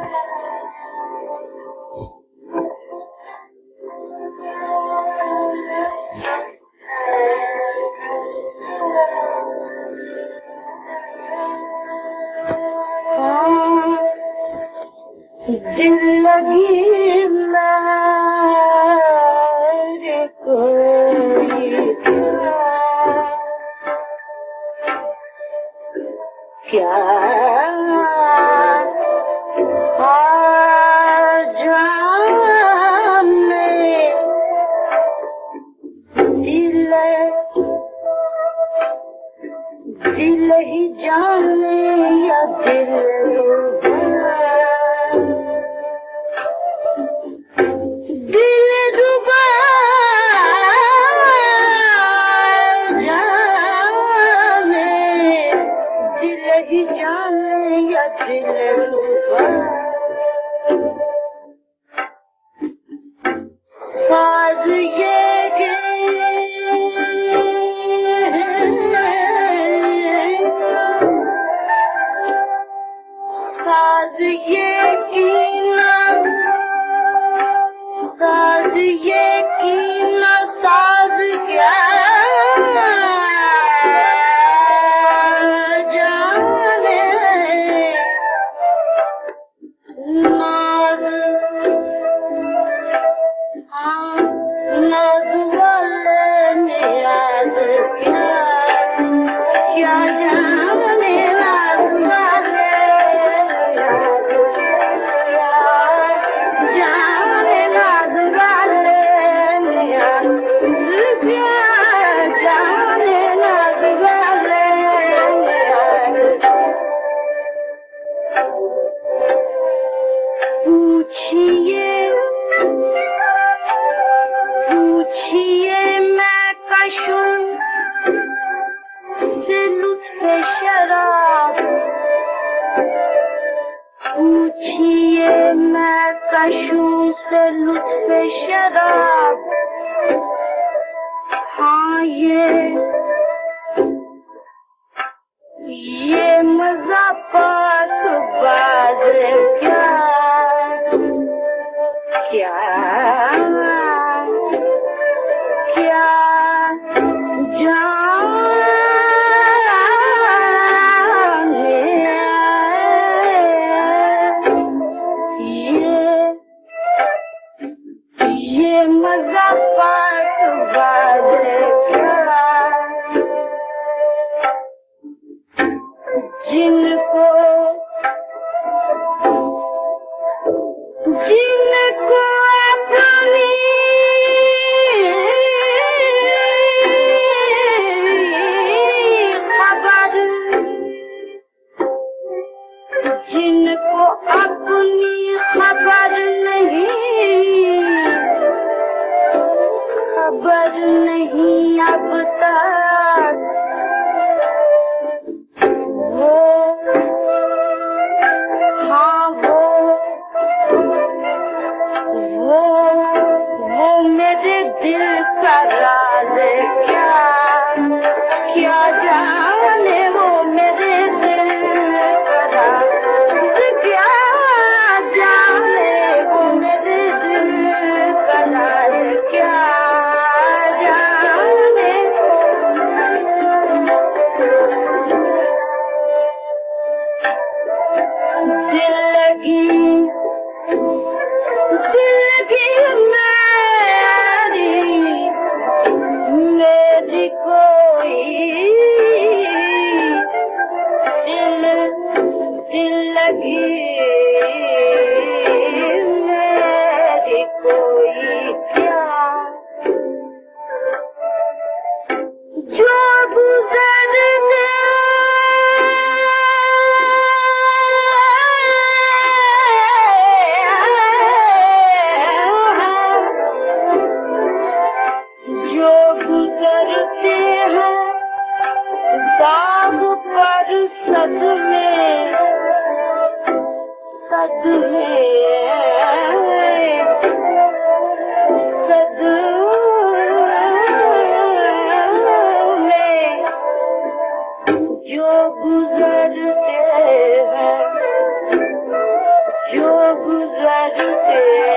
दिल लगी मेरे कोई क्या जाने दिल ही जाने या दिल साज ये साज ये कीना साज ये कीना साज क्या पूछिए मैं कशूं से लुत्फ़े शराब पूछिए मैं कशूं से लुत्फ़े शराब हाँ ये मज़ा पाक बाज़ क्या क्या क्या जाने ये मज़ा पाक बाज़ क्या जिनको अपनी खबर जिनको अपनी खबर नहीं अब तक वो मेरे दिल का राज क्या जाने वो मेरे दिल का राज क्या जाने वो मेरे दिल का राज क्या जाने दिल लगी मेरी कोई दिल लगी मेरी कोई क्या जो गुजरने गुजरते हैं दाग पर सदमे जो गुजरते हैं जो रुते